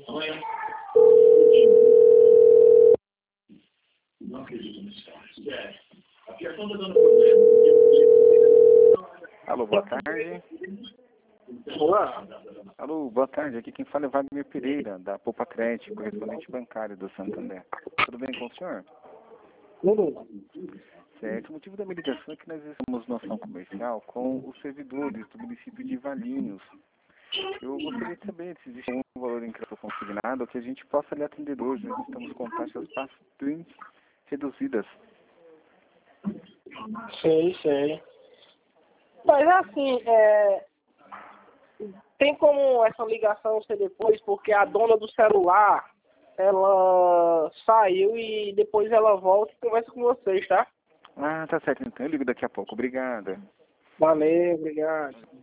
Não acredito nisso. A criação está dando problema. Alô, boa tarde. Olá. Alô, boa tarde. Aqui quem fala é Wagner Pereira, da Poupa Crédito, correspondente bancário do Santander. Tudo bem com o senhor? Tudo. Certo. O motivo da minha ligação é que nós estamos numa ação comercial com os servidores do município de Valinhos. Eu gostaria de saber se existe algum valor em crédito consignado que a gente possa lhe atender hoje. Nós estamos com taxas bastante reduzidas. Sei. Mas assim, tem como essa ligação ser depois, porque a dona do celular, ela saiu e depois ela volta e conversa com vocês, tá? Ah, tá certo. Então eu ligo daqui a pouco. Obrigada. Valeu, obrigado.